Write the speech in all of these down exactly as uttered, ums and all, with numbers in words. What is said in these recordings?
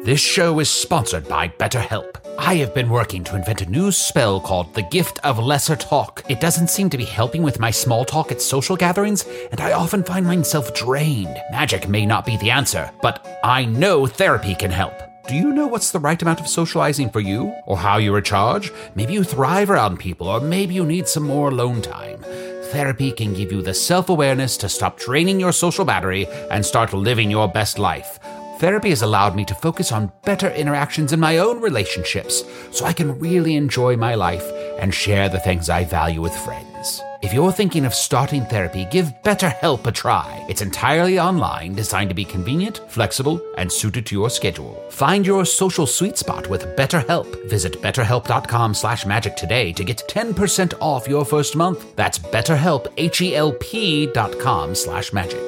This show is sponsored by BetterHelp. I have been working to invent a new spell called the Gift of Lesser Talk. It doesn't seem to be helping with my small talk at social gatherings, and I often find myself drained. Magic may not be the answer, but I know therapy can help. Do you know what's the right amount of socializing for you? Or how you recharge? Maybe you thrive around people, or maybe you need some more alone time. Therapy can give you the self-awareness to stop draining your social battery and start living your best life. Therapy has allowed me to focus on better interactions in my own relationships, so I can really enjoy my life and share the things I value with friends. If you're thinking of starting therapy, give BetterHelp a try. It's entirely online, designed to be convenient, flexible, and suited to your schedule. Find your social sweet spot with BetterHelp. Visit betterhelp.com slash magic today to get ten percent off your first month. That's BetterHelp, H-E-L-P dot com slash magic.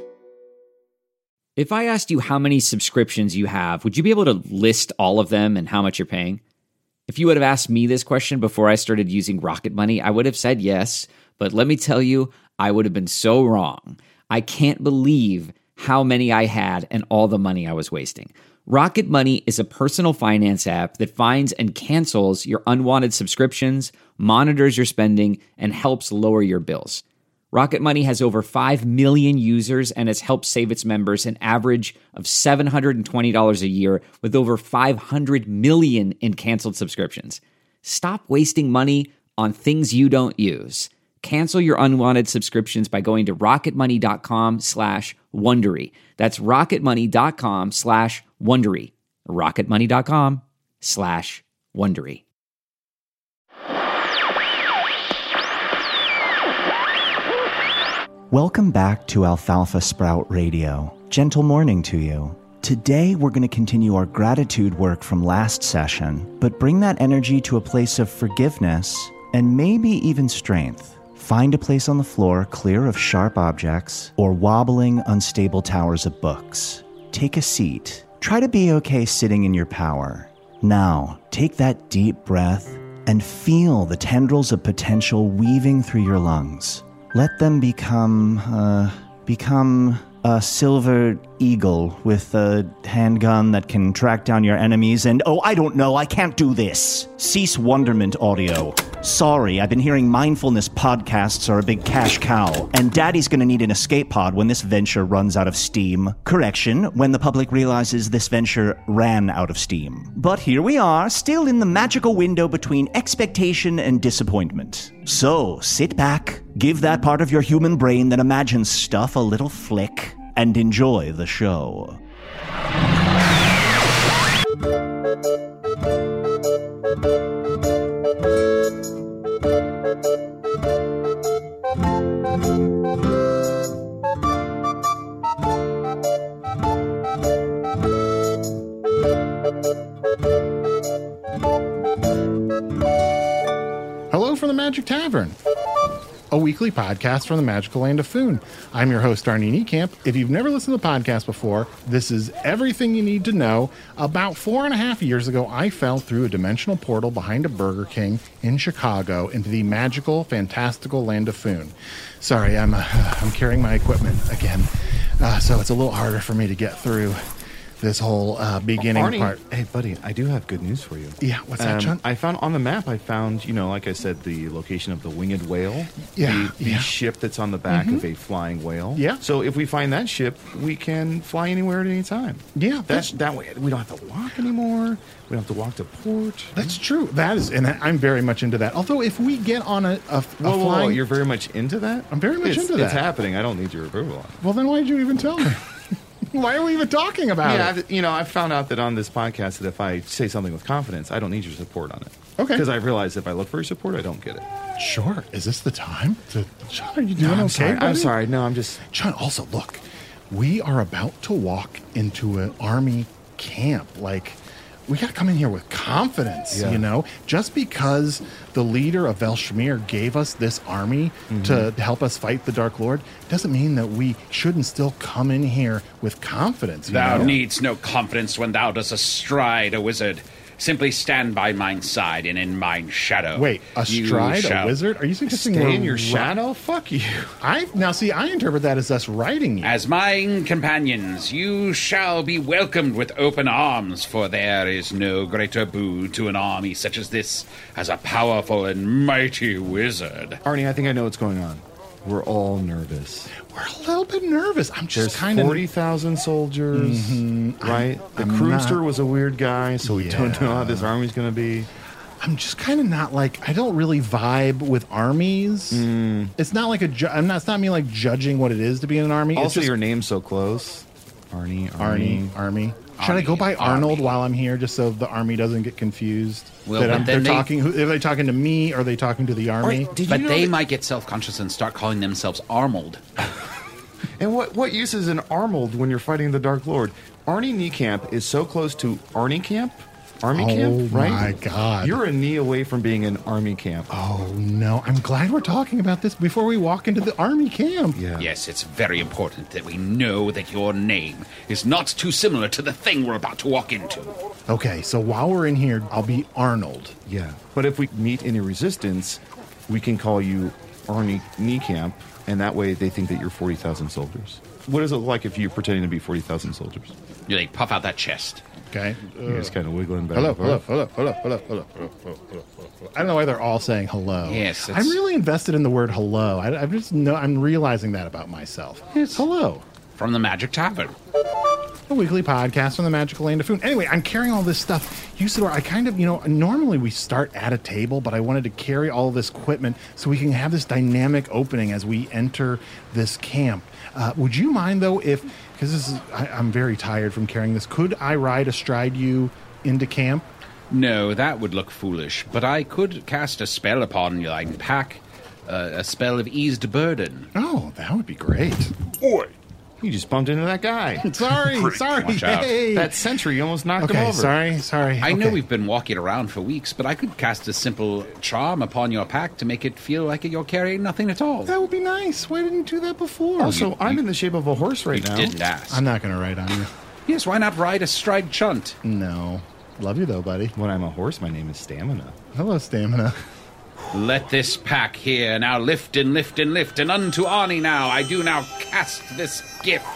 If I asked you how many subscriptions you have, would you be able to list all of them and how much you're paying? If you would have asked me this question before I started using Rocket Money, I would have said yes, but let me tell you, I would have been so wrong. I can't believe how many I had and all the money I was wasting. Rocket Money is a personal finance app that finds and cancels your unwanted subscriptions, monitors your spending, and helps lower your bills. Rocket Money has over five million users and has helped save its members an average of seven hundred twenty dollars a year with over five hundred million in canceled subscriptions. Stop wasting money on things you don't use. Cancel your unwanted subscriptions by going to rocketmoney.com slash Wondery. That's rocketmoney.com slash Wondery. rocketmoney.com slash Wondery. Welcome back to Alfalfa Sprout Radio. Gentle morning to you. Today, we're going to continue our gratitude work from last session, but bring that energy to a place of forgiveness and maybe even strength. Find a place on the floor clear of sharp objects or wobbling, unstable towers of books. Take a seat. Try to be okay sitting in your power. Now, take that deep breath and feel the tendrils of potential weaving through your lungs. Let them become, uh, become a silver eagle with a handgun that can track down your enemies and, oh, I don't know, I can't do this. Cease wonderment audio. Sorry, I've been hearing mindfulness podcasts are a big cash cow, and Daddy's gonna need an escape pod when this venture runs out of steam. Correction, when the public realizes this venture ran out of steam. But here we are, still in the magical window between expectation and disappointment. So, sit back, give that part of your human brain that imagines stuff a little flick, and enjoy the show. Hello from the Magic Tavern, a weekly podcast from the magical land of Foon. I'm your host, Arnie Niekamp. If you've never listened to the podcast before, this is everything you need to know. About four and a half years ago, I fell through a dimensional portal behind a Burger King in Chicago into the magical, fantastical land of Foon. Sorry, I'm uh, I'm carrying my equipment again, uh, so it's a little harder for me to get through this whole uh, beginning Arnie, part. Hey, buddy, I do have good news for you. Yeah, what's that, um, John? I found on the map, I found, you know, like I said, the location of the winged whale. Yeah, The, the yeah. ship that's on the back Mhm. of a flying whale. Yeah. So if we find that ship, we can fly anywhere at any time. Yeah, That, that's- that way we don't have to walk anymore. We don't have to walk to port. That's true. That is, and I'm very much into that. Although, if we get on a, a, a Whoa, whoa, whoa, flying, you're very much into that? I'm very much It's- into that. It's happening. I don't need your approval on it. well, then why did you even tell me? Why are we even talking about Yeah, it? I've, you know, I've found out that on this podcast that if I say something with confidence, I don't need your support on it. Okay. Because I've realized if I look for your support, I don't get it. Sure. Is this the time? To, John, are you doing No, I'm okay? sorry. I'm buddy? sorry. No, I'm just... John, also, look, we are about to walk into an army camp. Like, we got to come in here with confidence, Yeah. you know? Just because the leader of Velshmir gave us this army Mm-hmm. to help us fight the Dark Lord doesn't mean that we shouldn't still come in here with confidence. You Thou know? needst no confidence when thou dost astride a wizard. Simply stand by mine side and in mine shadow. Wait, a you stride, shall- a wizard? Are you suggesting Stay we're in your ri- shadow? Fuck you. I now see. I interpret that as us riding you. As mine companions, you shall be welcomed with open arms, for there is no greater boon to an army such as this as a powerful and mighty wizard. Arnie, I think I know what's going on. We're all nervous. We're a little bit nervous. I'm just There's kind of forty thousand soldiers, right? The I'm Croomster not- was a weird guy, so we don't know how this army's going to be. I'm just kind of not like I don't really vibe with armies. Mm. It's not like a. Ju- I'm not. It's not me like judging what it is to be in an army. Also, it's just your name's so close. Arnie, Arnie, Arnie. army. Should I go Army, by Arnold Army. while I'm here, just so the army doesn't get confused? Well, that but I'm, then they're they- talking. Who, are they talking to me? Or are they talking to the army? Did you But know they that- might get self-conscious and start calling themselves Armold. And what, what use is an Armold when you're fighting the Dark Lord? Arnie Niekamp is so close to Arnie Camp, Army Oh Camp, right? my God. You're a knee away from being an Army Camp. Oh no! I'm glad we're talking about this before we walk into the army camp. Yeah. Yes, it's very important that we know that your name is not too similar to the thing we're about to walk into. Okay, so while we're in here, I'll be Arnold. Yeah. But if we meet any resistance, we can call you Arnie Niekamp, and that way they think that you're forty thousand soldiers. What does it look like if you're pretending to be forty thousand soldiers? You like puff out that chest. Okay. You're just kind of wiggling back. Hello, and hello, forth. hello, hello, hello, hello, hello, hello, hello, hello. I don't know why they're all saying hello. Yes, I'm it's- really invested in the word hello. I, I just know I'm realizing that about myself. Yes. Hello. From the Magic Tavern. A weekly podcast from the magical land of Foon. Anyway, I'm carrying all this stuff. Usador, I kind of, you know, normally we start at a table, but I wanted to carry all of this equipment so we can have this dynamic opening as we enter this camp. Uh, would you mind, though, if, because this is, I, I'm very tired from carrying this, could I ride astride you into camp? No, that would look foolish, but I could cast a spell upon you and pack uh, a spell of eased burden. Oh, that would be great. Oi! You just bumped into that guy. Sorry, sorry. Watch out. Hey. That sentry almost knocked him okay, over. sorry, sorry. I know Okay. we've been walking around for weeks, but I could cast a simple charm upon your pack to make it feel like you're carrying nothing at all. That would be nice. Why didn't you do that before? Also, you- I'm you- in the shape of a horse right You now. didn't ask. I'm not going to ride on you. Yes, why not ride astride Chunt? No. Love you, though, buddy. When I'm a horse, my name is Stamina. Hello, Stamina. Let this pack here now lift and lift and lift, and unto Arnie now I do now cast this gift.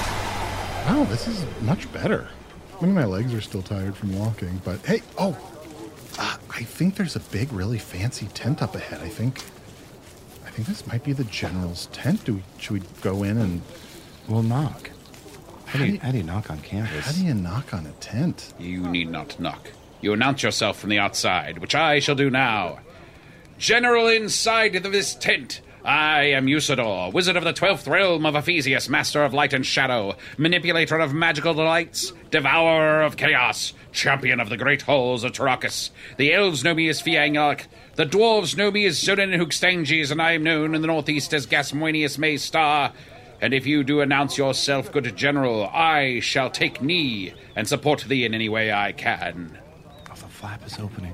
Wow, this is much better. Maybe my legs are still tired from walking, but hey, oh, uh, I think there's a big, really fancy tent up ahead. I think, I think this might be the general's tent. Do we, should we go in and Well, knock. How, How do you, do you- how do you knock on canvas? how do you knock on a tent? You need not knock. You announce yourself from the outside, which I shall do now. General inside of this tent, I am Usador, wizard of the twelfth realm of Ephesius, master of light and shadow, manipulator of magical delights, devourer of chaos, champion of the great halls of Tarakas. The elves know me as Fiangark, the dwarves know me as Zorin Hookstanges, and I am known in the northeast as Gasmoenius Maystar. And if you do announce yourself, good general, I shall take knee and support thee in any way I can. Oh, the flap is opening.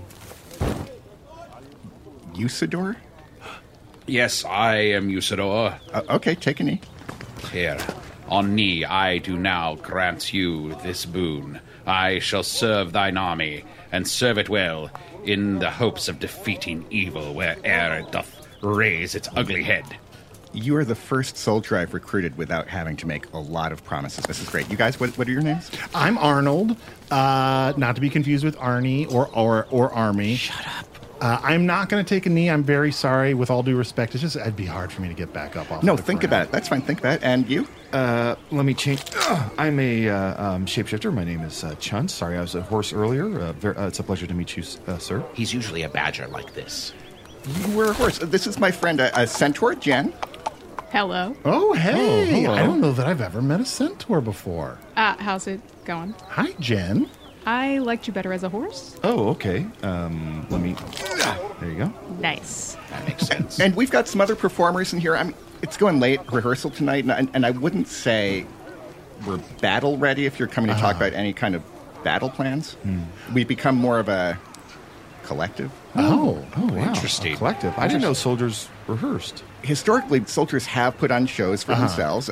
Usador? Yes, I am Usador. Uh, okay, take a knee. Here, on knee, I do now grant you this boon. I shall serve thine army, and serve it well, in the hopes of defeating evil where'er it doth raise its ugly head. You are the first soldier I've recruited without having to make a lot of promises. This is great. You guys, what, what are your names? I'm Arnold, uh, not to be confused with Arnie or or or Army. Shut up. Uh, I'm not going to take a knee. I'm very sorry. With all due respect, it's just it'd be hard for me to get back up off. No, the think ground. about it. That's fine. Think about it. And you? Uh, let me change. Ugh, I'm a uh, um, shapeshifter. My name is uh, Chunt. Sorry, I was a horse earlier. Uh, ver- uh, it's a pleasure to meet you, uh, sir. He's usually a badger like this. You were a horse. This is my friend, a, a centaur, Jen. Hello. Oh, hey! Oh, hello. I don't know that I've ever met a centaur before. Uh, how's it going? Hi, Jen. I liked you better as a horse. Oh, okay. Um, let me. There you go. Nice. That makes sense. And we've got some other performers in here. I mean, it's going late, rehearsal tonight, and I, and I wouldn't say we're battle ready if you're coming to talk about any kind of battle plans. We've become more of a collective. Oh, Oh, wow. Interesting. A collective. I didn't know soldiers rehearsed. Historically, soldiers have put on shows for themselves. Uh,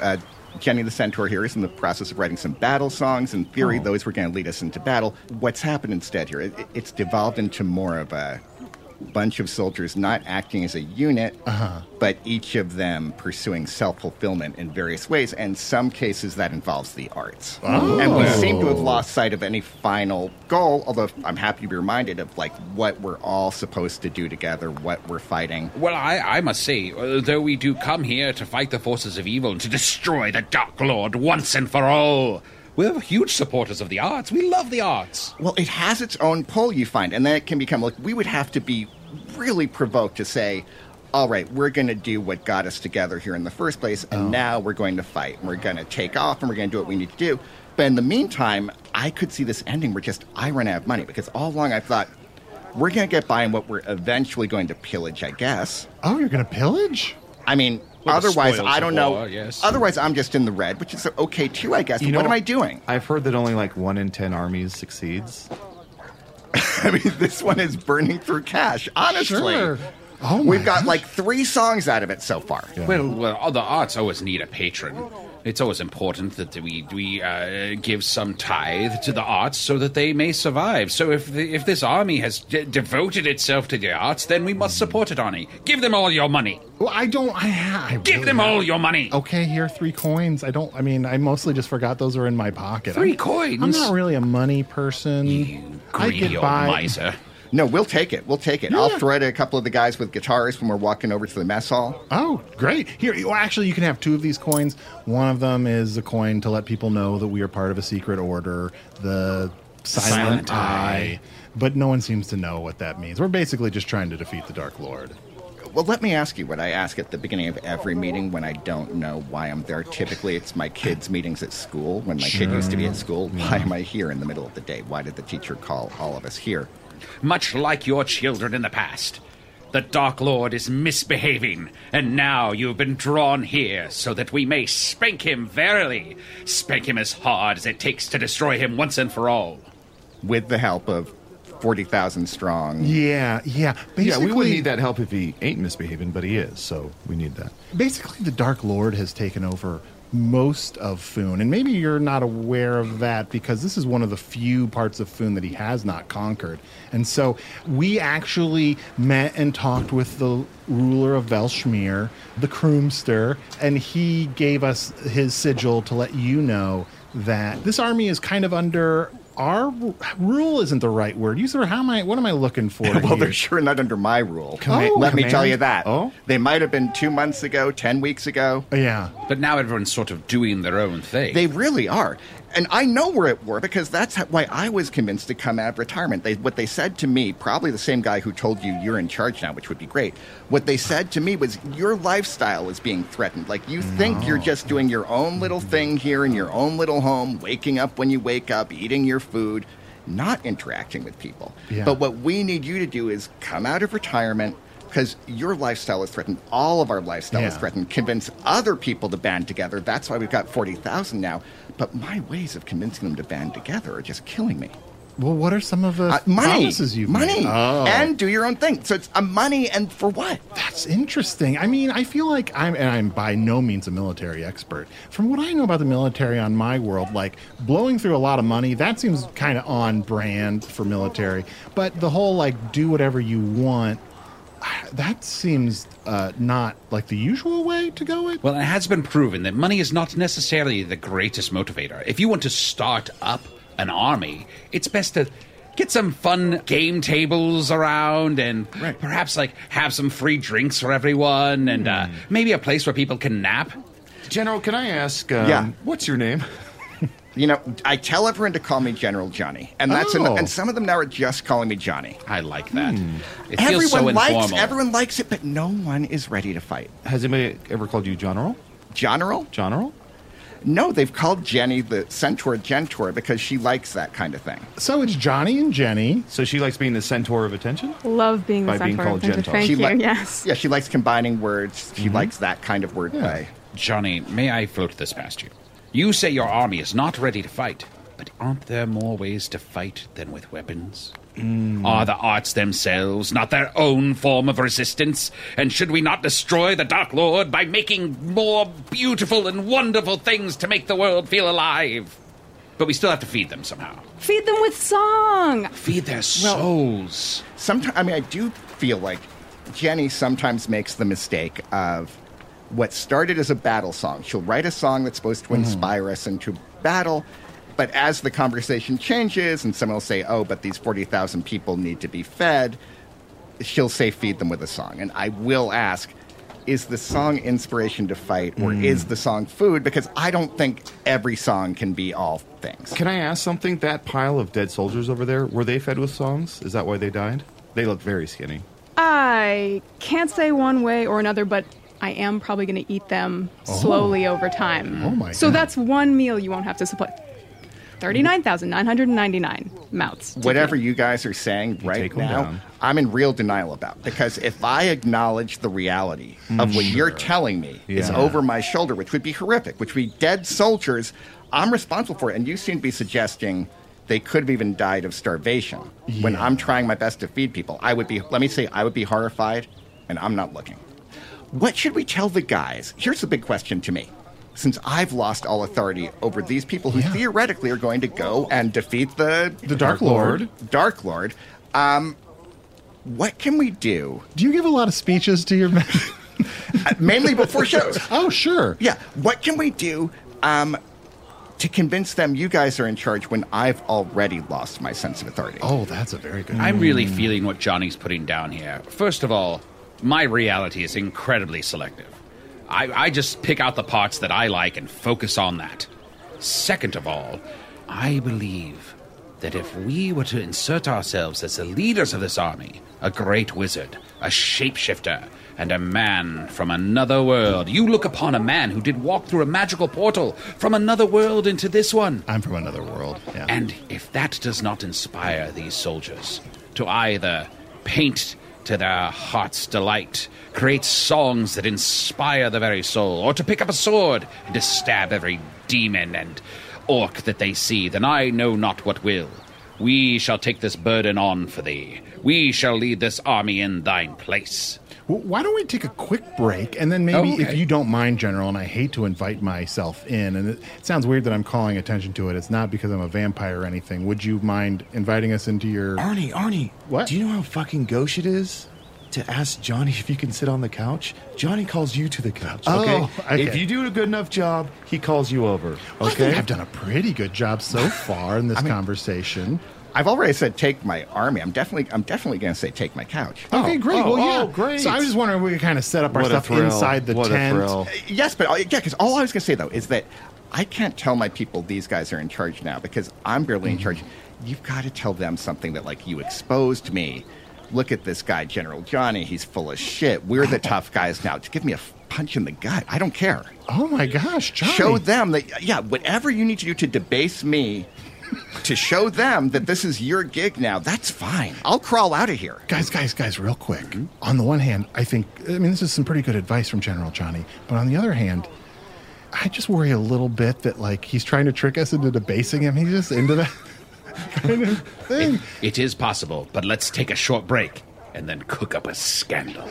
Jenny the Centaur here is in the process of writing some battle songs. In theory, Oh. those were going to lead us into battle. What's happened instead here? It, it's devolved into more of a bunch of soldiers not acting as a unit, Uh-huh. but each of them pursuing self-fulfillment in various ways, and some cases that involves the arts. Oh. And we seem to have lost sight of any final goal, although I'm happy to be reminded of like what we're all supposed to do together, what we're fighting. Well, I, I must say, uh, though we do come here to fight the forces of evil and to destroy the Dark Lord once and for all, we're huge supporters of the arts. We love the arts. Well, it has its own pull, you find, and then it can become like we would have to be really provoked to say, all right, we're going to do what got us together here in the first place, and Oh. now we're going to fight, and we're going to take off, and we're going to do what we need to do. But in the meantime, I could see this ending where just I run out of money, because all along I thought, we're going to get by on what we're eventually going to pillage, I guess. Oh, you're going to pillage? I mean, Well, the otherwise, spoils I of don't know. war, yes. Otherwise, I'm just in the red, which is okay too, I guess. You But what know- am I doing? I've heard that only like one in ten armies succeeds. I mean, this one is burning through cash, honestly. Sure. Oh, my We've got gosh. like three songs out of it so far. Well, well, all the arts always need a patron. It's always important that we we uh, give some tithe to the arts so that they may survive. So if the, if this army has d- devoted itself to the arts, then we must support it, Arnie. Give them all your money. Well, I don't. I, ha- I Give really them have- all your money. Okay, here are three coins. I don't. I mean, I mostly just forgot those are in my pocket. Three I'm, coins? I'm not really a money person. You I greedy get old by. miser. No, we'll take it. We'll take it. I'll Yeah. throw it at a couple of the guys with guitars when we're walking over to the mess hall. Oh, great! Here, well, actually, you can have two of these coins. One of them is a coin to let people know that we are part of a secret order. The silent, Silent eye. But no one seems to know what that means. We're basically just trying to defeat the Dark Lord. Well, let me ask you what I ask at the beginning of every meeting when I don't know why I'm there. Typically, it's my kids' meetings at school. When my kid used to be at school, why am I here in the middle of the day? Why did the teacher call all of us here? Much like your children in the past. The Dark Lord is misbehaving, and now you've been drawn here so that we may spank him verily. Spank him as hard as it takes to destroy him once and for all. With the help of forty thousand strong. Yeah, yeah. Basically, Yeah, we wouldn't need that help if he ain't misbehaving, but he is, so we need that. Basically, the Dark Lord has taken over most of Foon, and maybe you're not aware of that because this is one of the few parts of Foon that he has not conquered. And so we actually met and talked with the ruler of Velshmir, the Kroomster, and he gave us his sigil to let you know that this army is kind of under our rule. Isn't the right word. You sir, how am I? What am I looking for? Well, here? they're sure not under my rule. Oh, Let me command? tell you that. Oh? They might have been two months ago, ten weeks ago. Yeah. But now everyone's sort of doing their own thing. They really are. And I know we're at war because that's how, why I was convinced to come out of retirement. They, what they said to me, probably the same guy who told you you're in charge now, which would be great. What they said to me was your lifestyle is being threatened. Like you think you're just doing your own little thing here in your own little home, waking up when you wake up, eating your food, not interacting with people. Yeah. But what we need you to do is come out of retirement because your lifestyle is threatened. All of our lifestyle is Yeah. threatened. Convince other people to band together. That's why we've got forty thousand now. But my ways of convincing them to band together are just killing me. Well, what are some of the Uh, money. promises you've money. made? Oh. And do your own thing. So it's a money and for what? That's interesting. I mean, I feel like I'm, and I'm by no means a military expert. From what I know about the military on my world, like blowing through a lot of money, that seems kind of on brand for military. But the whole like do whatever you want, that seems uh, not like the usual way to go it. Well, it has been proven that money is not necessarily the greatest motivator. If you want to start up an army, it's best to get some fun game tables around and Right. perhaps like have some free drinks for everyone and uh, maybe a place where people can nap. General, can I ask, um, Yeah. what's your name? You know, I tell everyone to call me General Johnny, and that's Oh. en- and some of them now are just calling me Johnny. I like that. It feels Everyone so likes informal. everyone likes it, but no one is ready to fight. Has anybody ever called you General? General? General? No, they've called Jenny the Centaur Gentor because she likes that kind of thing. So it's Johnny and Jenny. So she likes being the centaur of attention? Love being the By being centaur. called Thank you. Gentar. Thank She you. li- Yes. Yeah, she likes combining words. She likes that kind of wordplay. Johnny, may I float this past you? You say your army is not ready to fight, but aren't there more ways to fight than with weapons? Mm. Are the arts themselves not their own form of resistance? And should we not destroy the Dark Lord by making more beautiful and wonderful things to make the world feel alive? But we still have to feed them somehow. Feed them with song. Feed their souls. Well, sometimes, I mean, I do feel like Jenny sometimes makes the mistake of what started as a battle song. She'll write a song that's supposed to inspire mm. us into battle, but as the conversation changes and someone will say, oh, but these forty thousand people need to be fed, she'll say, feed them with a song. And I will ask, is the song inspiration to fight, or mm. is the song food? Because I don't think every song can be all things. Can I ask something? That pile of dead soldiers over there, were they fed with songs? Is that why they died? They look very skinny. I can't say one way or another, but I am probably going to eat them oh. slowly over time. Oh my so God. That's one meal you won't have to supply. thirty-nine thousand nine hundred ninety-nine mouths. Whatever you guys are saying you right now, I'm in real denial about. Because if I acknowledge the reality of what sure. you're telling me yeah. is over my shoulder, which would be horrific, which would be dead soldiers, I'm responsible for it. And you seem to be suggesting they could have even died of starvation. Yeah. When I'm trying my best to feed people, I would be, let me say, I would be horrified, and I'm not looking. What should we tell the guys? Here's the big question to me. Since I've lost all authority over these people who yeah. theoretically are going to go and defeat the... The Dark Lord. Dark Lord. Um, what can we do? Do you give a lot of speeches to your men? uh, mainly before shows. Oh, sure. Yeah. What can we do um, to convince them you guys are in charge when I've already lost my sense of authority? Oh, that's a very good... I'm really feeling what Johnny's putting down here. First of all, my reality is incredibly selective. I, I just pick out the parts that I like and focus on that. Second of all, I believe that if we were to insert ourselves as the leaders of this army, a great wizard, a shapeshifter, and a man from another world. You look upon a man who did walk through a magical portal from another world into this one. I'm from another world, yeah. And if that does not inspire these soldiers to either paint to their heart's delight, create songs that inspire the very soul, or to pick up a sword and to stab every demon and orc that they see, then I know not what will. We shall take this burden on for thee. We shall lead this army in thine place. Well, why don't we take a quick break, and then maybe, okay. if you don't mind, General, and I hate to invite myself in, and it, it sounds weird that I'm calling attention to it. It's not because I'm a vampire or anything. Would you mind inviting us into your... Arnie, Arnie. What? Do you know how fucking gauche it is to ask Johnny if he can sit on the couch? Johnny calls you to the couch, okay? Oh, okay. If you do a good enough job, he calls you over, okay? I think I've done a pretty good job so far in this I mean, conversation. I've already said take my army. I'm definitely I'm definitely going to say take my couch. Okay, great. Oh, well, yeah. oh, great. So I was just wondering if we could kind of set up our what stuff inside the what tent. A thrill. Uh, yes, but uh, yeah, because all I was going to say, though, is that I can't tell my people these guys are in charge now because I'm barely mm-hmm. in charge. You've got to tell them something that, like, you exposed me. Look at this guy, General Johnny. He's full of shit. We're the tough guys now. Just give me a punch in the gut. I don't care. Oh, my gosh, Johnny. Show them that, yeah, whatever you need to do to debase me, to show them that this is your gig now, that's fine. I'll crawl out of here. Guys, guys, guys, real quick. Mm-hmm. On the one hand, I think, I mean, this is some pretty good advice from General Johnny. But on the other hand, I just worry a little bit that, like, he's trying to trick us into debasing him. He's just into that kind of thing. It, it is possible, but let's take a short break and then cook up a scandal.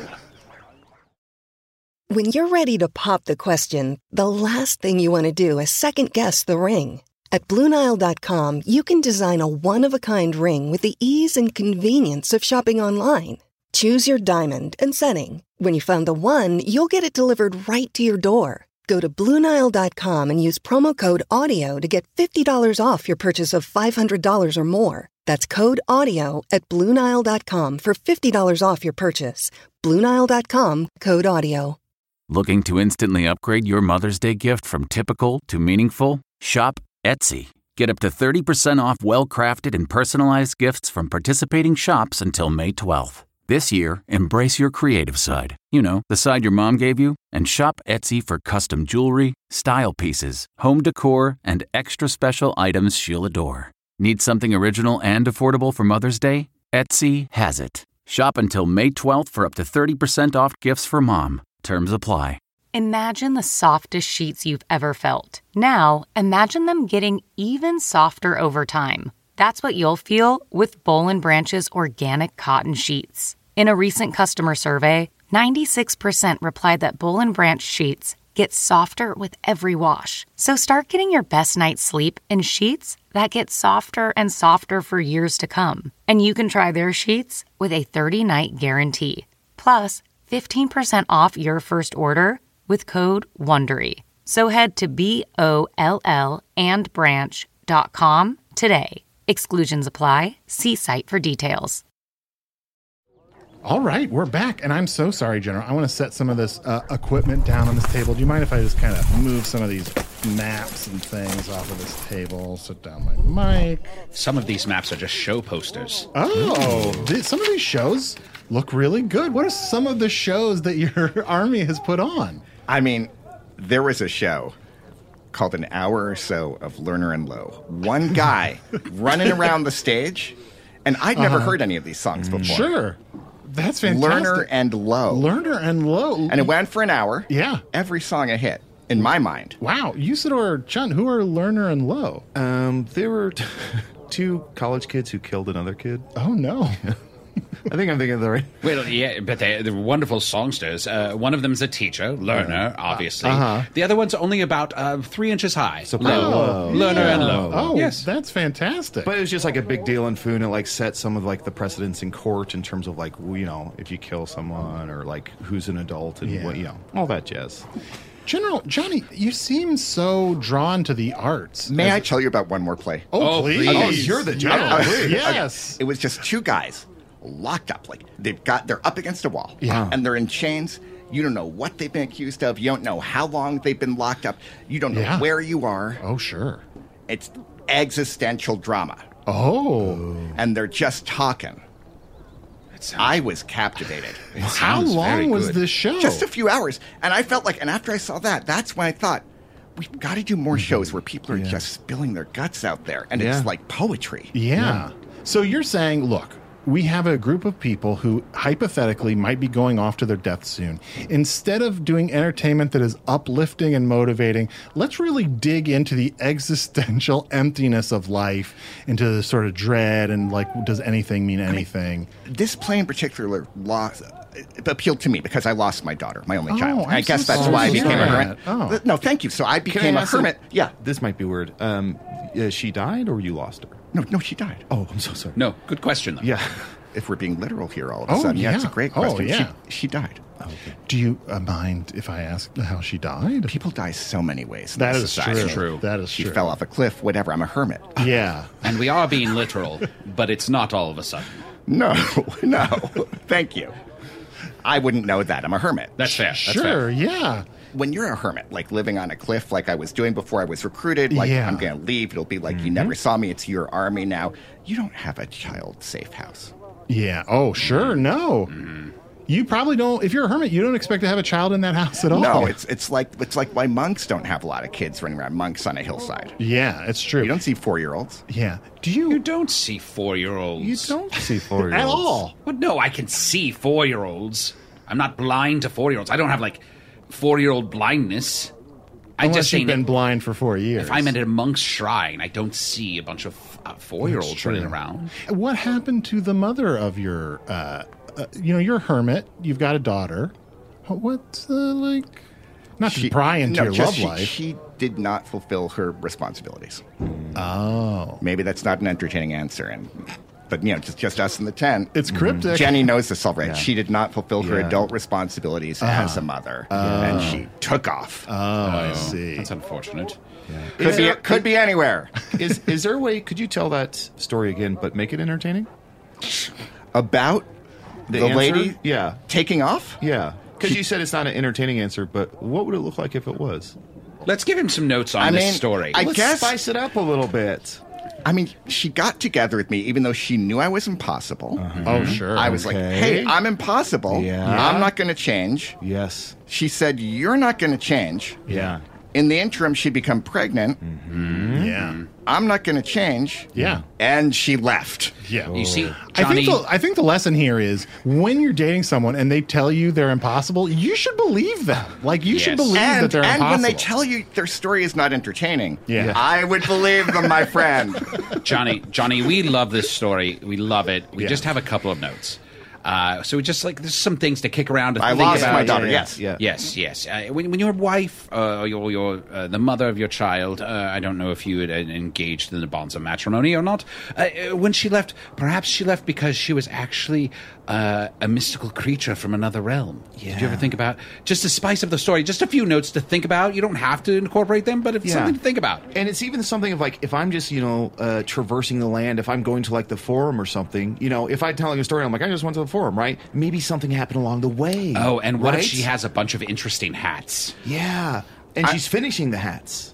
When you're ready to pop the question, the last thing you want to do is second-guess the ring. At Blue Nile dot com, you can design a one-of-a-kind ring with the ease and convenience of shopping online. Choose your diamond and setting. When you find the one, you'll get it delivered right to your door. Go to Blue Nile dot com and use promo code AUDIO to get fifty dollars off your purchase of five hundred dollars or more. That's code AUDIO at Blue Nile dot com for fifty dollars off your purchase. Blue Nile dot com, code AUDIO. Looking to instantly upgrade your Mother's Day gift from typical to meaningful? Shop Etsy. Get up to thirty percent off well-crafted and personalized gifts from participating shops until May twelfth. This year, embrace your creative side. You know, the side your mom gave you. And shop Etsy for custom jewelry, style pieces, home decor, and extra special items she'll adore. Need something original and affordable for Mother's Day? Etsy has it. Shop until May twelfth for up to thirty percent off gifts for mom. Terms apply. Imagine the softest sheets you've ever felt. Now, imagine them getting even softer over time. That's what you'll feel with Boll and Branch's organic cotton sheets. In a recent customer survey, ninety-six percent replied that Boll and Branch sheets get softer with every wash. So start getting your best night's sleep in sheets that get softer and softer for years to come. And you can try their sheets with a thirty-night guarantee. Plus, fifteen percent off your first order with code WONDERY. So head to B O L L and branch dot com today. Exclusions apply. See site for details. All right, we're back, and I'm so sorry, General. I want to set some of this uh, equipment down on this table. Do you mind if I just kind of move some of these maps and things off of this table? Sit down my mic. Some of these maps are just show posters. Oh, th- some of these shows look really good. What are some of the shows that your army has put on? I mean, there was a show called An Hour or So of Lerner and Lowe. One guy running around the stage, and I'd never Uh-huh. heard any of these songs before. Sure. That's fantastic. Lerner and Lowe. Lerner and Lowe. And it went for an hour. Yeah. Every song a hit, in my mind. Wow. Usador Chun, who are Lerner and Lowe? Um, they were t- two college kids who killed another kid. Oh, no. I think I'm thinking of the right. Well, yeah, but they, they're wonderful songsters. Uh, one of them's a teacher, Lerner, obviously. Uh-huh. The other one's only about uh, three inches high. Soprano. Low. Lerner yeah. and Low. Oh, yes. That's fantastic. But it was just like a big deal in food, and it like set some of like the precedents in court in terms of like, you know, if you kill someone or like who's an adult and Yeah. what, you know, all that jazz. General, Johnny, you seem so drawn to the arts. May As- I tell you about one more play? Oh, Oh, please. please. Oh, you're the general. Yes. Please. yes. It was just two guys locked up. Like they've got, they're up against a wall. Yeah. And they're in chains. You don't know what they've been accused of. You don't know how long they've been locked up. You don't know Yeah. where you are. Oh, sure. It's existential drama. Oh. And they're just talking. I was captivated. How long was this show? Just a few hours. And I felt like, and after I saw that, that's when I thought, we've got to do more shows where people are Yeah. just spilling their guts out there. And Yeah. it's like poetry. Yeah. So you're saying, look, we have a group of people who hypothetically might be going off to their death soon. Instead of doing entertainment that is uplifting and motivating, let's really dig into the existential emptiness of life, into the sort of dread and like, does anything mean anything? This play in particular lost, it appealed to me because I lost my daughter, my only Oh, child. I'm I guess so that's sorry why I to became hear a that. hermit. Oh. No, thank you. So I Can became I a ask some- hermit. Yeah. This might be weird. Um, uh, she died or you lost her? No, no, she died. Oh, I'm so sorry. No, good question, though. Yeah. If we're being literal here all of a Oh, sudden. Yeah, it's a yeah. great Oh, question. yeah. She, she died. Do you uh, mind if I ask how she died? People die so many ways. in That this is society. true. That is She true. fell off a cliff, whatever. I'm a hermit. Yeah. And we are being literal, but it's not all of a sudden. No, no. Thank you. I wouldn't know that. I'm a hermit. That's fair. That's Sure, fair. yeah. When you're a hermit, like living on a cliff like I was doing before I was recruited, like Yeah. I'm going to leave, it'll be like you never saw me, it's your army now. You don't have a child safe house. Yeah. Oh, sure. No. You probably don't. If you're a hermit, you don't expect to have a child in that house at all. No, it's it's like it's like why monks don't have a lot of kids running around. Monks on a hillside. Yeah, it's true. You don't see four-year-olds. Yeah. Do you? You don't see four-year-olds. You don't see four at all? Well, no, I can see four-year-olds. I'm not blind to four-year-olds. I don't have, like, four-year-old blindness. I Unless just you've ain't- been blind for four years. If I'm at a monk's shrine, I don't see a bunch of uh, four-year-olds That's running true. around. What happened to the mother of your? Uh, uh, you know, you're a hermit. You've got a daughter. What's uh, like? Not to pry into no, your just love she, life. She did not fulfill her responsibilities. Oh, Maybe that's not an entertaining answer, and but you know, just just us in the tent. it's cryptic. Jenny knows this already. Yeah. She did not fulfill her Yeah. adult responsibilities as a mother, and she took off. Oh, I see. That's unfortunate. could Is be there- could be anywhere. is is there a way? Could you tell that story again, but make it entertaining? About the, answer? lady Yeah, taking off. yeah. Because you said it's not an entertaining answer, but what would it look like if it was? Let's give him some notes on I this mean, story. I Let's guess- spice it up a little bit. I mean, she got together with me, even though she knew I was impossible. Oh, sure. I was like, Okay. "Hey, I'm impossible. Yeah. I'm not going to change." Yes. She said, "You're not going to change." Yeah. In the interim, she'd become pregnant. yeah. I'm not going to change. Yeah. And she left. Yeah. You see, I Johnny... think, the, I think the lesson here is when you're dating someone and they tell you they're impossible, you should believe them. Like, you Yes. should believe And, that they're and impossible. when they tell you their story is not entertaining, Yeah. I would believe them, my friend. Johnny, Johnny, we love this story. We love it. We Yeah. just have a couple of notes. Uh, so we just like there's some things to kick around to I think lost about. my daughter, yeah, yes. yeah. Yes, yes. Uh, when, when your wife, uh, your, your uh, the mother of your child, uh, I don't know if you had uh, engaged in the bonds of matrimony or not. Uh, uh, when she left, perhaps she left because she was actually uh, a mystical creature from another realm. Yeah. Did you ever think about just the spice of the story? Just a few notes to think about. You don't have to incorporate them, but it's Yeah. something to think about. And it's even something of like, if I'm just, you know, uh, traversing the land, if I'm going to like the forum or something, you know, if I'm telling a story, I'm like, I just went to the forum, right? Maybe something happened along the way. Oh, and what right? if she has a bunch of interesting hats? Yeah. And she's finishing the hats.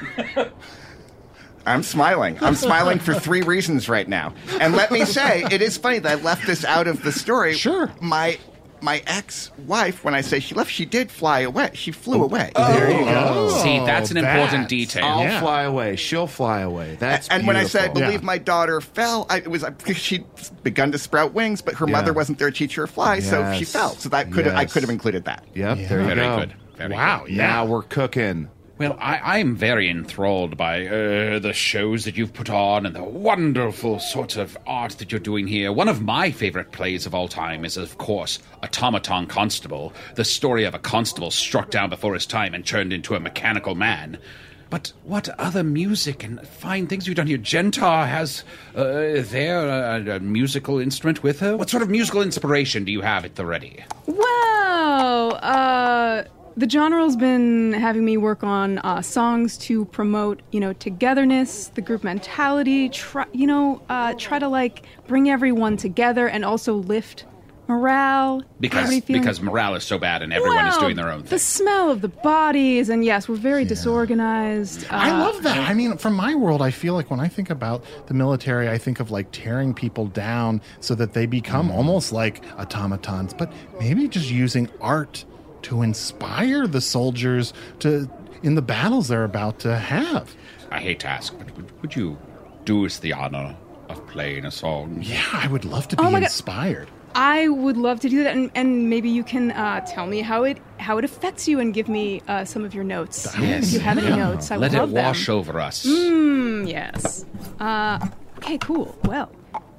I'm smiling. I'm smiling for three reasons right now. And let me say, it is funny that I left this out of the story. Sure. My my ex-wife, when I say she left, she did fly away. She flew away. There you go. See, that's an important that's- detail. I'll Yeah. fly away. She'll fly away. That's and when I say I beautiful. believe Yeah. my daughter fell, I, it was because she'd begun to sprout wings, but her Yeah. mother wasn't there to teach her to fly, so she Yes. fell. So that could have I Yes. could have included that. Yep, Yeah. there you Very go. good. Very Wow, good. yeah. Now we're cooking. Well, I, I'm very enthralled by uh, the shows that you've put on and the wonderful sort of art that you're doing here. One of my favorite plays of all time is, of course, Automaton Constable, the story of a constable struck down before his time and turned into a mechanical man. But what other music and fine things you've done here? Gentar has uh, there a, a musical instrument with her? What sort of musical inspiration do you have at the ready? Well, uh, the General's been having me work on uh, songs to promote, you know, togetherness, the group mentality, try, you know, uh, try to, like, bring everyone together and also lift morale. Because everybody feeling- because morale is so bad and everyone is Well, doing their own The thing. smell of the bodies, and yes, we're very disorganized. Uh, I love that. I mean, from my world, I feel like when I think about the military, I think of like tearing people down so that they become almost like automatons, but maybe just using art to inspire the soldiers to in the battles they're about to have. I hate to ask, but would, would you do us the honor of playing a song? Yeah, I would love to be Oh my God. inspired. I would love to do that, and, and maybe you can uh, tell me how it how it affects you, and give me uh, some of your notes. If you have any notes, I Let would it love them. wash over us. Mm, yes. Uh, okay, cool. Well.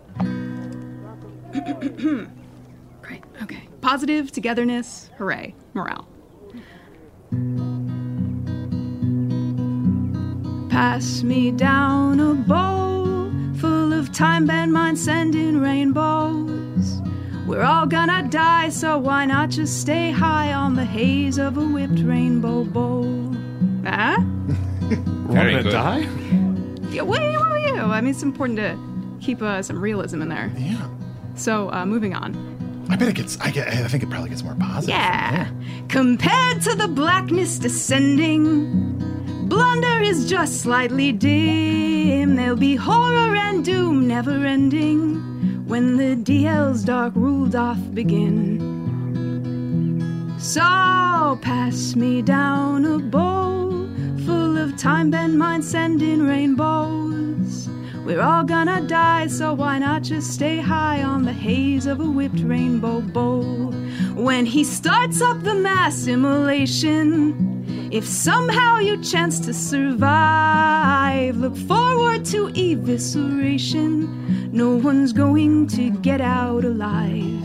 Great. Okay. Positive, togetherness, hooray, morale. Pass me down a bowl full of time-bend minds sending rainbows. We're all gonna die, so why not just stay high on the haze of a whipped rainbow bowl? Huh? Very Wanna good. die? Yeah, what are you? I mean, it's important to keep uh, some realism in there. Yeah. So, uh, moving on. I bet it gets. I get. I think it probably gets more positive. Yeah. Compared to the blackness descending, blunder is just slightly dim. There'll be horror and doom never ending when the D L's dark rule doth begin. So pass me down a bowl full of time-bent minds sending rainbows. We're all gonna die, so why not just stay high on the haze of a whipped rainbow bowl? When he starts up the mass immolation, if somehow you chance to survive, look forward to evisceration. No one's going to get out alive.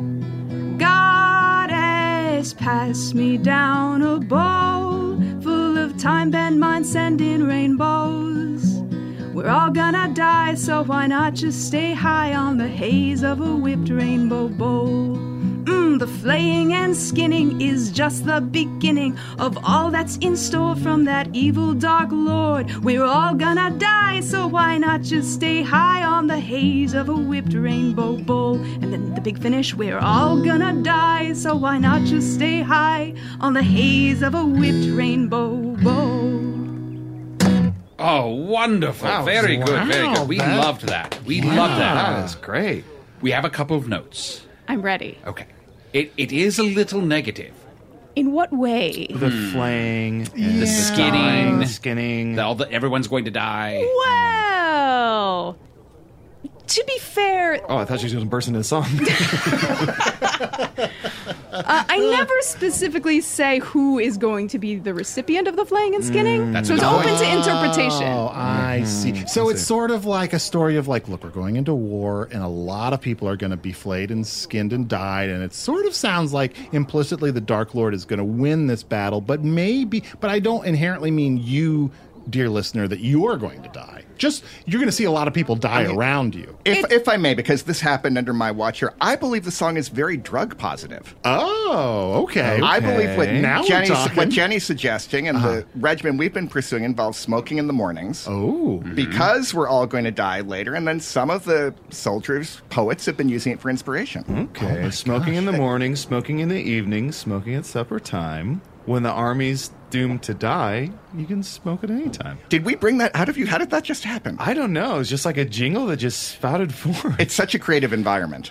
Goddess, pass me down a bowl full of time-bent minds sending rainbows. We're all gonna die, so why not just stay high on the haze of a whipped rainbow bowl? Mm, the flaying and skinning is just the beginning of all that's in store from that evil dark lord. We're all gonna die, so why not just stay high on the haze of a whipped rainbow bowl? And then the big finish, we're all gonna die, so why not just stay high on the haze of a whipped rainbow bowl? Oh, wonderful. Wow. Very good, very Wow, good. We that- loved that. We loved that. That is great. We have a couple of notes. I'm ready. Okay. It, it is a little negative. In what way? The flaying, and The skinning. the skinning. The, all the, everyone's going to die. Well, to be fair, Oh, I thought she was going to burst into a song. uh, I never specifically say who is going to be the recipient of the flaying and skinning. That's so it's a good open point. to interpretation. Oh, I see. So it's sort of like a story of like, look, we're going into war, and a lot of people are going to be flayed and skinned and died, and it sort of sounds like implicitly the Dark Lord is going to win this battle, but maybe, but I don't inherently mean you, dear listener, that you are going to die. Just, you're going to see a lot of people die I mean, around you. If, if I may, because this happened under my watch here, I believe the song is very drug positive. Oh, okay. I believe what Now we're Jenny's, talking. what Jenny's suggesting and Uh-huh. the regimen we've been pursuing involves smoking in the mornings. Oh. Because we're all going to die later, and then some of the soldiers, poets, have been using it for inspiration. Okay, smoking in the morning, smoking in the evening, smoking at supper time. When the army's doomed to die, you can smoke at any time. Did we bring that out of you? How did that just happen? I don't know. It's just like a jingle that just spouted forth. It's such a creative environment.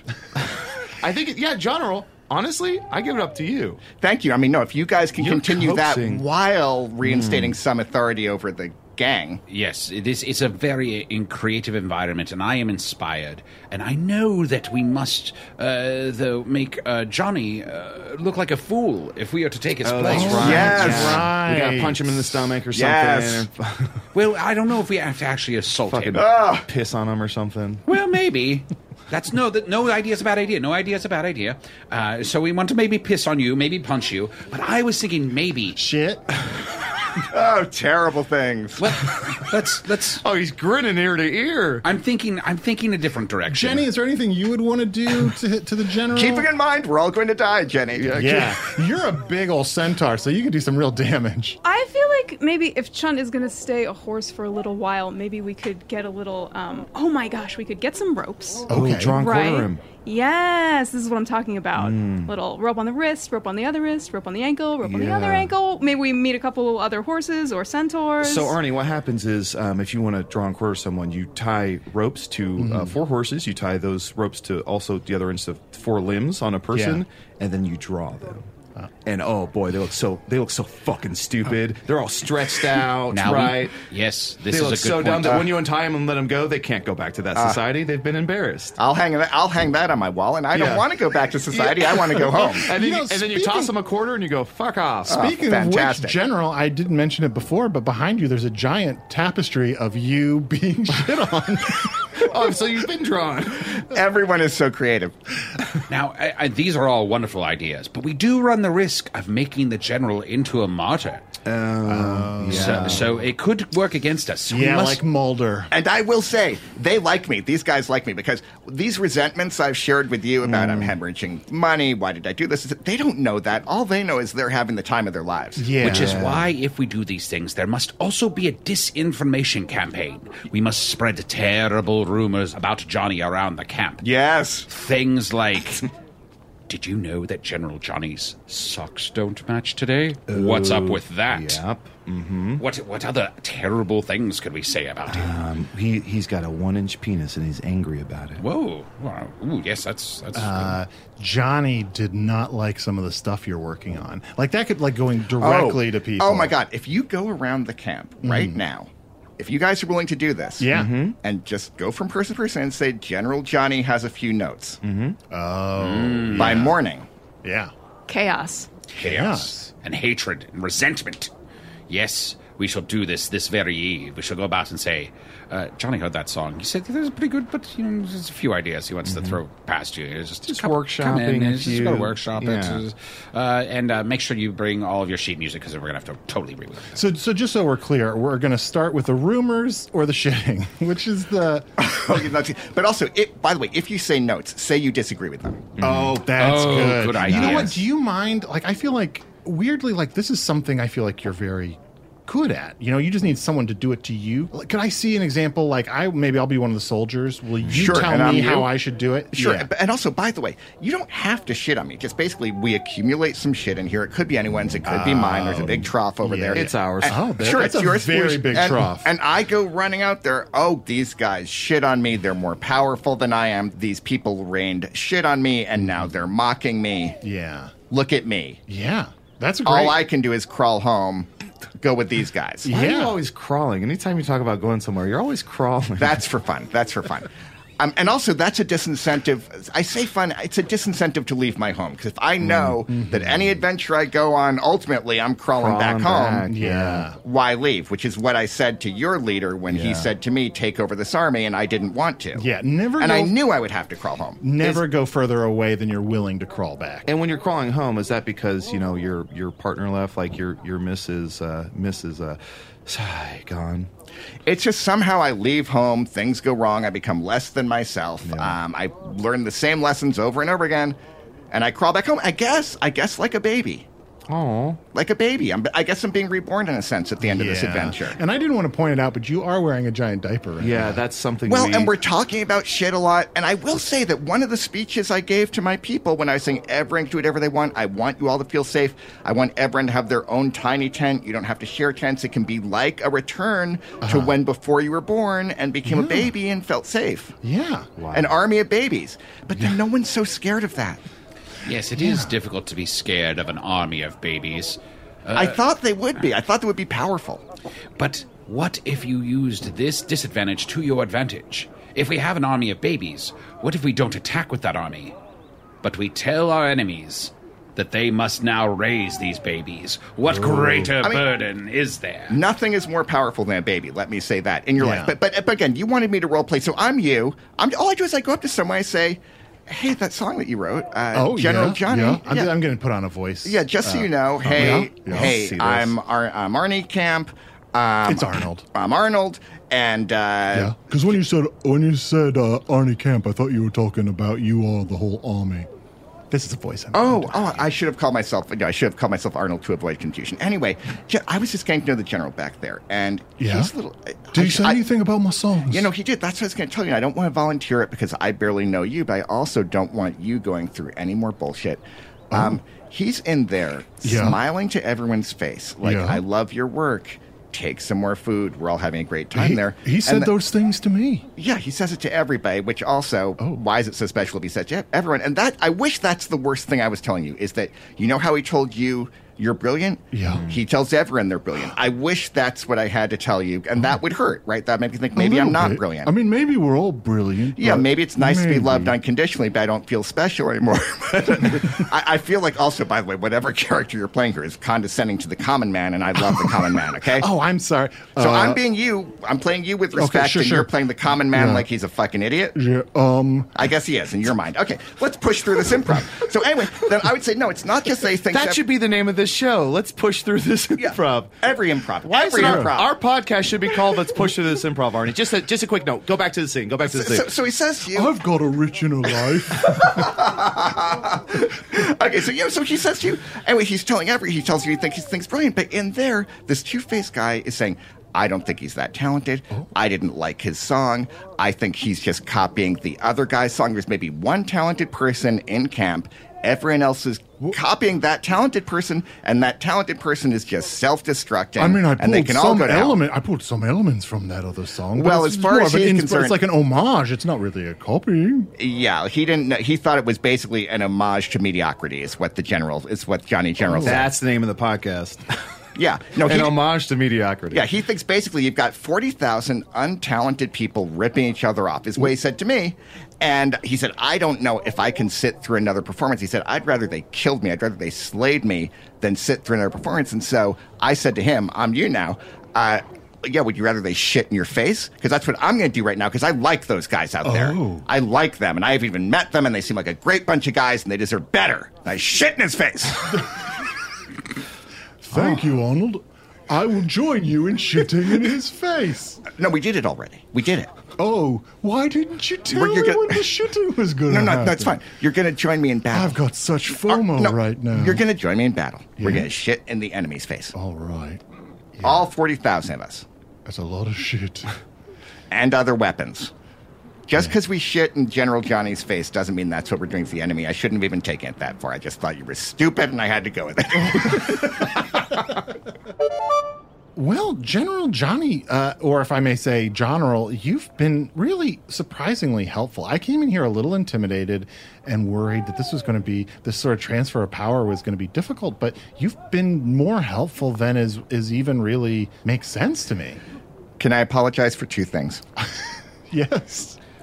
I think, it, yeah, genre, honestly, I give it up to you. Thank you. I mean, no, if you guys can You're continue coaxing. that while reinstating some authority over the gang. Yes, it is, it's a very in creative environment, and I am inspired. And I know that we must, uh, though, make uh, Johnny uh, look like a fool if we are to take his Oh, place. that's right. Yes. Yeah. We Right. gotta punch him in the stomach or Yes. something. Well, I don't know if we have to actually assault Fucking him. piss on him or something. Well, maybe. That's no, that, no idea's a bad idea. No idea's a bad idea. Uh, so we want to maybe piss on you, maybe punch you. But I was thinking maybe. Shit. Oh, terrible things. Well, let's let's. Oh, he's grinning ear to ear. I'm thinking. I'm thinking a different direction. Jenny, is there anything you would want to do to, to the general? Keeping in mind, we're all going to die, Jenny. Yeah, you're a big old centaur, so you can do some real damage. I feel like maybe if Chun is going to stay a horse for a little while, maybe we could get a little, um, oh my gosh, we could get some ropes. Oh, draw and quarter Right? him. Yes, this is what I'm talking about. Little rope on the wrist, rope on the other wrist, rope on the ankle, rope on the Yeah. other ankle. Maybe we meet a couple other horses or centaurs. So, Arnie, what happens is um, if you want to draw and quarter someone, you tie ropes to uh, four horses. You tie those ropes to also the other ends of four limbs on a person, and then you draw them. And oh boy, they look so they look so fucking stupid. They're all stretched out, Now we- right? yes, this they is look a good so point. dumb that Uh, when you untie them and let them go, they can't go back to that society. They've been embarrassed. I'll hang that. I'll hang that on my wall, and I Yeah. don't want to go back to society. I want to go home. And then, You you know, and then you speaking- toss them a quarter and you go, fuck off. Speaking of fantastic. which, General, I didn't mention it before, but behind you there's a giant tapestry of you being shit on. Oh, so you've been drawn. Everyone is so creative. Now, I, I, these are all wonderful ideas, but we do run the risk of making the general into a martyr. Oh, So, so it could work against us. So we Yeah, must- like Mulder. And I will say, they like me. These guys like me because these resentments I've shared with you about I'm hemorrhaging money, why did I do this? They don't know that. All they know is they're having the time of their lives. Yeah. Which is why, if we do these things, there must also be a disinformation campaign. We must spread terrible rumors about Johnny around the camp. Yes. Things like, did you know that General Johnny's socks don't match today? What's up with that? Yep. Mm-hmm. What what other terrible things could we say about him? Um, he, he's got a one-inch penis and he's angry about it. Whoa. Wow. Ooh, yes, that's... that's Uh, Johnny did not like some of the stuff you're working on. Like that could like going directly oh. to people. Oh my God. If you go around the camp right now, if you guys are willing to do this, Yeah. Mm-hmm. and just go from person to person and say, General Johnny has a few notes. Mm-hmm. Oh. By morning, Yeah. Chaos. chaos and hatred and resentment. Yes, we shall do this this very eve. We shall go about and say, uh, Johnny heard that song. He said, "This is pretty good, but you know, there's a few ideas he wants to throw past you. It's just Just come- come in, workshopping a Just few- go to workshop it, yeah. uh, and uh, make sure you bring all of your sheet music because we're gonna have to totally rework it." So, so just so we're clear, we're going to start with the rumors or the shitting, which is the. Okay, that's- but also, it, by the way, if you say notes, say you disagree with them. Oh, that's Oh, good. good You know idea. what? Do you mind? Like, I feel like weirdly, like this is something I feel like you're very good at. You know, you just need someone to do it to you. Like, could I see an example? Like, I maybe I'll be one of the soldiers. Will you Sure, tell and I'm me you. how I should do it? Sure. Yeah. And also, by the way, you don't have to shit on me. Just basically, we accumulate some shit in here. It could be anyone's. It could be mine. There's a big trough over yeah. there. It's ours. And- Oh, that- sure, that's it's a yours. very yours. big and, trough. And I go running out there. Oh, these guys shit on me. They're more powerful than I am. These people rained shit on me, and now they're mocking me. Yeah. Look at me. Yeah. That's a great. All I can do is crawl home. Go with these guys. Why are you Yeah. always crawling? Anytime you talk about going somewhere, you're always crawling. That's for fun. That's for fun. Um, and also, that's a disincentive. I say fun. It's a disincentive to leave my home. Because if I know mm-hmm. that any adventure I go on, ultimately, I'm crawling, crawling back home, back, yeah. why leave? Which is what I said to your leader when yeah. he said to me, take over this army, and I didn't want to. Yeah, never And go, I knew I would have to crawl home. Never is, go further away than you're willing to crawl back. And when you're crawling home, is that because, you know, your your partner left, like your, your Missus Uh, Missus Uh, gone? It's just somehow I leave home, things go wrong, I become less than myself. Yeah. Um, I learn the same lessons over and over again, and I crawl back home. I guess, I guess like a baby. Oh, like a baby. I'm, I guess I'm being reborn in a sense at the end yeah. of this adventure. And I didn't want to point it out, but you are wearing a giant diaper right Yeah, now. that's something Well, we... and we're talking about shit a lot. And I will say that one of the speeches I gave to my people when I was saying everyone can do whatever they want, I want you all to feel safe. I want everyone to have their own tiny tent. You don't have to share tents. It can be like a return uh-huh. to when before you were born and became yeah. a baby and felt safe. Yeah. Wow. An army of babies. But then no one's so scared of that. Yes, it yeah. is difficult to be scared of an army of babies. Uh, I thought they would be. I thought they would be powerful. But what if you used this disadvantage to your advantage? If we have an army of babies, what if we don't attack with that army? But we tell our enemies that they must now raise these babies. What Ooh. greater I mean, burden is there? Nothing is more powerful than a baby, let me say that, in your yeah. life. But, but but again, you wanted me to role play, so I'm you. I'm, all I do is I go up to someone, I say, hey, that song that you wrote, uh, oh, General yeah, Johnny. Yeah. I'm, yeah. I'm going to put on a voice. Yeah, just so uh, you know, hey, yeah, hey, yeah. I'm, Ar- I'm Arnie Camp. Um, it's Arnold. I'm Arnold, and uh, yeah, because when you said when you said uh, Arnie Camp, I thought you were talking about you all, the whole army. This is a voice. I'm oh, oh! I should have called myself. I should have called myself Arnold to avoid confusion. Anyway, I was just getting to know the general back there, and yeah? he's a little. Did I, he say I, anything about my songs? You know, he did. That's what I was going to tell you. I don't want to volunteer it because I barely know you, but I also don't want you going through any more bullshit. Oh. Um, he's in there, yeah. smiling to everyone's face, like, yeah. "I love your work. Take some more food. We're all having a great time he, there." He said the, those things to me. Yeah, he says it to everybody, which also, oh. why is it so special to be said to everyone? And that, I wish that's the worst thing I was telling you, is that, you know how he told you you're brilliant? Yeah. He tells everyone they're brilliant. I wish that's what I had to tell you, and that would hurt, right? That made me think maybe I'm not bit. brilliant. I mean, maybe we're all brilliant. Yeah, maybe it's nice maybe. to be loved unconditionally, but I don't feel special anymore. I, I feel like also, by the way, whatever character you're playing here is condescending to the common man, and I love the common man, okay? Oh, I'm sorry. So uh, I'm being you. I'm playing you with respect, okay, sure, and sure. you're playing the common man yeah. like he's a fucking idiot. Yeah, um... I guess he is, in your mind. Okay, let's push through this improv. So anyway, then I would say, no, it's not just they think... That should be the name of this show. Let's push through this improv. Yeah, every improv. Why every is it improv. Our, our podcast should be called Let's Push Through This Improv, Arnie. Just a, just a quick note. Go back to the scene. Go back to the so, scene. So, so he says to you... I've got a rich inner life. Okay, so yeah, so he says to you... Anyway, he's telling every... He tells you he thinks he thinks brilliant, but in there, this two-faced guy is saying... I don't think he's that talented. Oh. I didn't like his song. I think he's just copying the other guy's song. There's maybe one talented person in camp. Everyone else is copying that talented person, and that talented person is just self-destructing. I mean, I and they pulled can all some go down. element. I pulled some elements from that other song. but Well, it's as far more as of an he's insp- concerned- it's like an homage. It's not really a copy. Yeah, he didn't. know- He thought it was basically an homage to mediocrity. Is what the general is what Johnny General said. That's the name of the podcast. Yeah, no, An he, homage to mediocrity. yeah. He thinks basically you've got forty thousand untalented people ripping each other off. Is what he said to me. And he said, I don't know if I can sit through another performance. He said, I'd rather they killed me. I'd rather they slayed me than sit through another performance. And so I said to him, I'm you now. Uh, yeah, would you rather they shit in your face? Because that's what I'm going to do right now, because I like those guys out there. Oh. I like them, and I have even met them, and they seem like a great bunch of guys, and they deserve better. And I shit in his face. Thank you, Arnold. I will join you in shitting in his face. No, we did it already. We did it. Oh, why didn't you tell Well, me you're gonna- when the shitting was going to No, no, happen? no, it's fine. You're going to join me in battle. I've got such FOMO Uh, no, right now. You're going to join me in battle. We're Yeah? going to shit in the enemy's face. All right. All forty thousand of us. That's a lot of shit. And other weapons. Just because we shit in General Johnny's face doesn't mean that's what we're doing to the enemy. I shouldn't have even taken it that far. I just thought you were stupid, and I had to go with it. Well, General Johnny, uh, or if I may say, General, you've been really surprisingly helpful. I came in here a little intimidated and worried that this was going to be, this sort of transfer of power was going to be difficult, but you've been more helpful than is, is even really makes sense to me. Can I apologize for two things? Yes.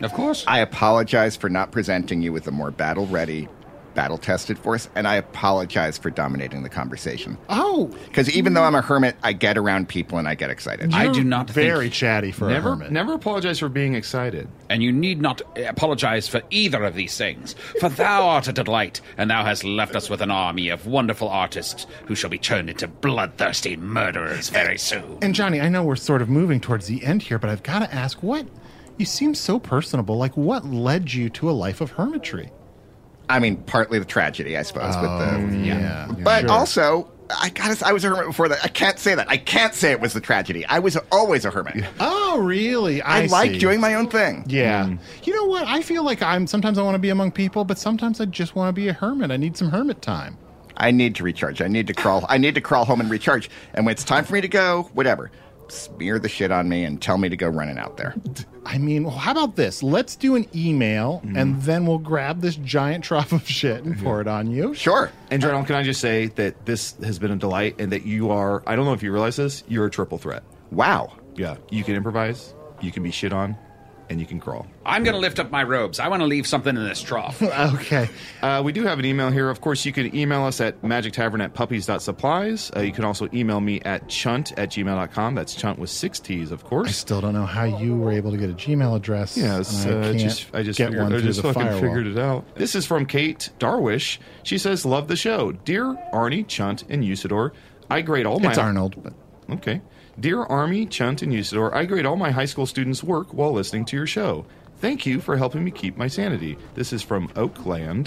Of course. I apologize for not presenting you with a more battle-ready, battle-tested force, and I apologize for dominating the conversation. Oh. Because even though I'm a hermit, I get around people and I get excited. I do not Very think... chatty for Never, a hermit. never apologize for being excited. And you need not apologize for either of these things, for thou art a delight, and thou hast left us with an army of wonderful artists who shall be turned into bloodthirsty murderers very soon. And Johnny, I know we're sort of moving towards the end here, but I've got to ask, what... You seem so personable. Like, what led you to a life of hermitry? I mean, partly the tragedy, I suppose. Oh, with the, yeah. yeah. But Sure. also, I gotta, I was a hermit before that. I can't say that. I can't say it was the tragedy. I was always a hermit. Oh, really? I, I, like see. doing my own thing. Yeah. Mm. You know what? I feel like I'm, sometimes I want to be among people, but sometimes I just want to be a hermit. I need some hermit time. I need to recharge. I need to crawl. I need to crawl home and recharge. And when it's time for me to go, whatever. Smear the shit on me and tell me to go running out there. I mean, well, how about this? Let's do an email, mm. and then we'll grab this giant trough of shit and pour it on you. Sure. And General, can I just say that this has been a delight and that you are, I don't know if you realize this, you're a triple threat. Wow. Yeah. You can improvise, you can be shit on, and you can crawl. I'm going to lift up my robes. I want to leave something in this trough. Okay. Uh, we do have an email here. Of course, you can email us at magic tavern at puppies dot supplies. Uh, you can also email me at chunt at gmail dot com. That's chunt with six T's, of course. I still don't know how you were able to get a Gmail address. Yes, I, uh, can't just, I just get figured, one I through just the fucking firewall. figured it out. This is from Kate Darwish. She says, love the show. Dear Arnie, Chunt, and Usador, I grade all my... It's Arnold, but... Okay. Dear Army, Chunt, and Usador, I grade all my high school students' work while listening to your show. Thank you for helping me keep my sanity. This is from Oakland,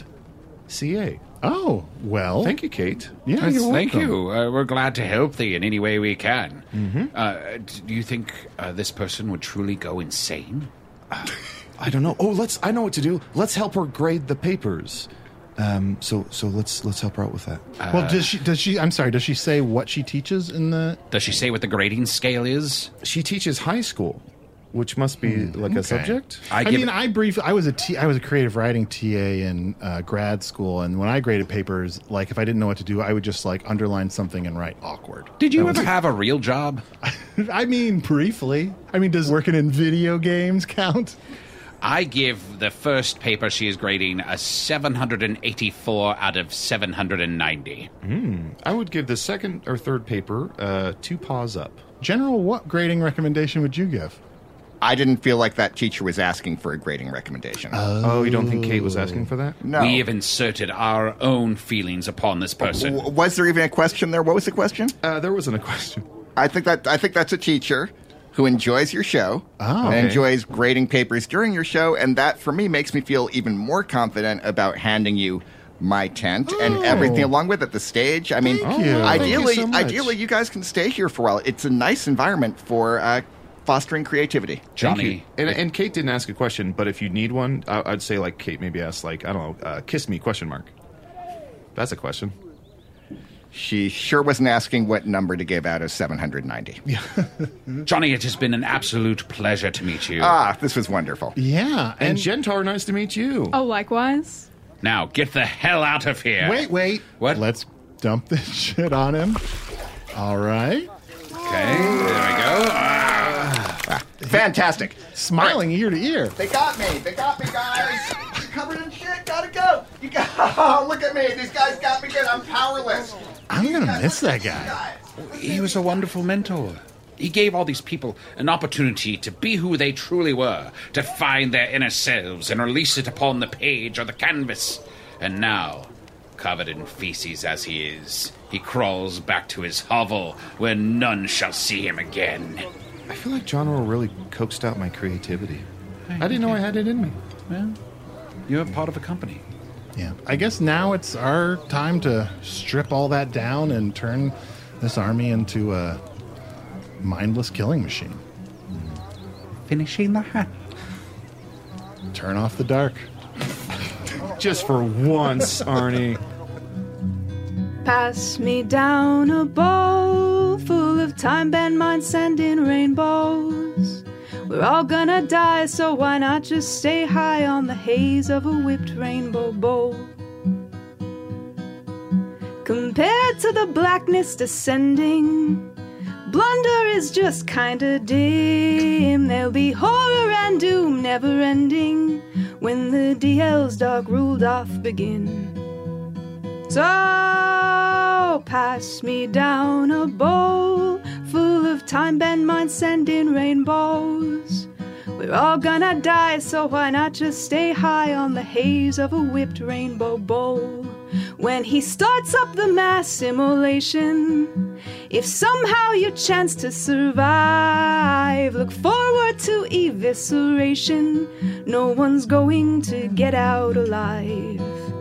C A. Oh, well. Thank you, Kate. Yeah, Yes, you're thank welcome. you. Uh, we're glad to help thee in any way we can. Mm-hmm. Uh, do you think uh, this person would truly go insane? Uh, I don't know. Oh, let's. I know what to do. Let's help her grade the papers. Um. So so let's let's help her out with that. Uh, Well, does she? Does she? I'm sorry. Does she say what she teaches in the? Does she say what the grading scale is? She teaches high school, which must be like okay. a subject. I, I give mean, it- I brief. I was a T, I was a creative writing T A in uh, grad school, and when I graded papers, like if I didn't know what to do, I would just like underline something and write awkward. Did you That ever was- have a real job? I mean, briefly. I mean, does working in video games count? I give the first paper she is grading a seven hundred eighty-four out of seven hundred ninety. Mm, I would give the second or third paper uh, two paws up. General, what grading recommendation would you give? I didn't feel like that teacher was asking for a grading recommendation. Oh, you don't think Kate was asking for that? No. We have inserted our own feelings upon this person. W- was there even a question there? What was the question? Uh, there wasn't a question. I think that I think that's a teacher who enjoys your show Oh. and Okay. enjoys grading papers during your show, and that for me makes me feel even more confident about handing you my tent and Oh. everything along with it, the stage. I mean, Thank you. Thank ideally, you so much. ideally, you guys can stay here for a while. It's a nice environment for uh, fostering creativity. Thank Johnny, you. And, and Kate didn't ask a question, but if you need one, I, I'd say like Kate maybe ask like I don't know, uh, kiss me question mark. That's a question. She sure wasn't asking what number to give out of seven hundred ninety. Johnny, it has been an absolute pleasure to meet you. Ah, this was wonderful. Yeah, And, Gentar, nice to meet you. Oh, likewise. Now, get the hell out of here. wait, wait. What? Let's dump this shit on him. All right. Okay, there we go. Ah. Fantastic. Smiling ear to ear. They got me. They got me, guys. You're covered in shit. Gotta go. You got. Oh, look at me. These guys got me good. I'm powerless. I'm gonna miss that guy. He was a wonderful mentor. He gave all these people an opportunity to be who they truly were, to find their inner selves and release it upon the page or the canvas. And now, covered in feces as he is, he crawls back to his hovel where none shall see him again. I feel like John Orr really coaxed out my creativity. I didn't know I had it in me. Well, you're part of a company. Yeah. I guess now it's our time to strip all that down and turn this army into a mindless killing machine. Finishing the hat. Turn off the dark. Just for once, Arnie. Pass me down a bowl full of time-bend minds sending rainbows. We're all gonna die, so why not just stay high on the haze of a whipped rainbow bowl? Compared to the blackness descending, blunder is just kinda dim. There'll be horror and doom never ending when the D L's dark ruled off begin. So pass me down a bowl full of time-bend minds sending rainbows. We're all gonna die, so why not just stay high on the haze of a whipped rainbow bowl? When he starts up the mass simulation, if somehow you chance to survive, look forward to evisceration. No one's going to get out alive.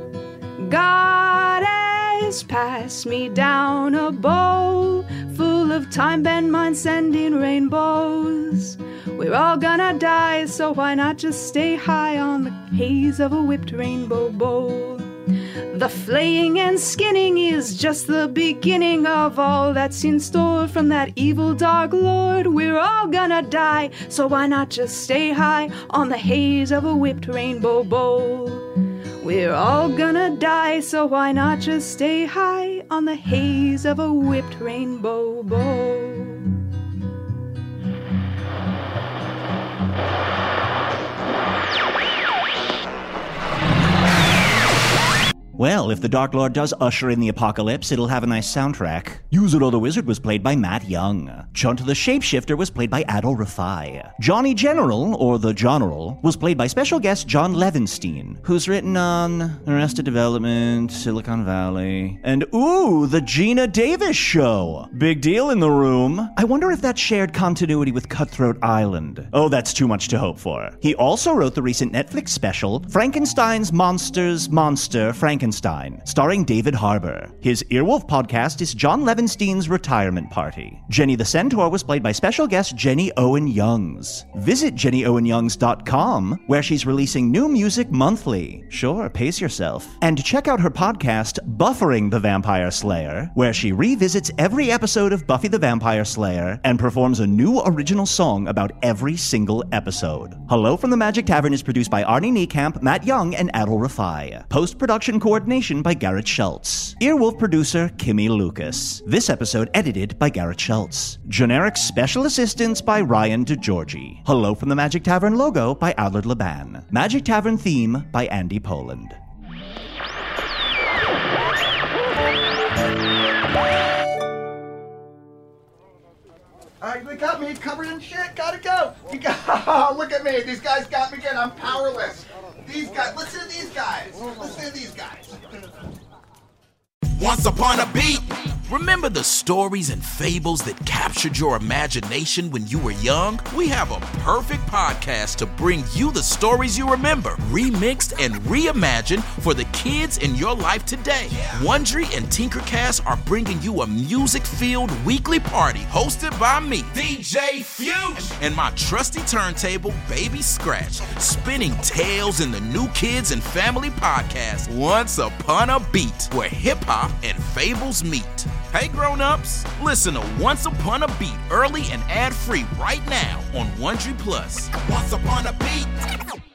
Goddess, pass me down a bowl full of time-bend minds sending rainbows. We're all gonna die, so why not just stay high on the haze of a whipped rainbow bowl? The flaying and skinning is just the beginning of all that's in store from that evil dark lord. We're all gonna die, so why not just stay high on the haze of a whipped rainbow bowl? We're all gonna die, so why not just stay high on the haze of a whipped rainbow bowl? Well, if the Dark Lord does usher in the apocalypse, it'll have a nice soundtrack. Use It or the Wizard was played by Matt Young. Chunt the Shapeshifter was played by Adol Rafai. Johnny General, or the General, was played by special guest John Levinstein, who's written on Arrested Development, Silicon Valley, and ooh, The Gina Davis Show. Big deal in the room. I wonder if that shared continuity with Cutthroat Island. Oh, that's too much to hope for. He also wrote the recent Netflix special, Frankenstein's Monsters Monster Frankenstein, starring David Harbour. His Earwolf podcast is John Levinstein's Retirement Party. Jenny the Centaur was played by special guest Jenny Owen Youngs. Visit jenny owen youngs dot com, where she's releasing new music monthly. Sure, pace yourself. And check out her podcast, Buffering the Vampire Slayer, where she revisits every episode of Buffy the Vampire Slayer and performs a new original song about every single episode. Hello from the Magic Tavern is produced by Arnie Niekamp, Matt Young, and Adol Rafai. Post-production coordination by Garrett Schultz. Earwolf producer Kimmy Lucas. This episode edited by Garrett Schultz. Generic special assistance by Ryan DeGiorgi. Hello from the Magic Tavern logo by Allard Laban. Magic Tavern theme by Andy Poland. Alright, they got me covered in shit. Gotta go. You got, oh, look at me. These guys got me good. I'm powerless. These guys, listen to these guys. Listen to these guys. Once upon a beat. Remember the stories and fables that captured your imagination when you were young? We have a perfect podcast to bring you the stories you remember, remixed and reimagined for the kids in your life today. Yeah. Wondery and Tinkercast are bringing you a music-filled weekly party hosted by me, D J Fuge, and my trusty turntable, Baby Scratch, spinning tales in the New Kids and Family podcast, Once Upon a Beat, where hip-hop and fables meet. Hey grown-ups, listen to Once Upon a Beat early and ad-free right now on Wondery Plus. Once Upon a Beat.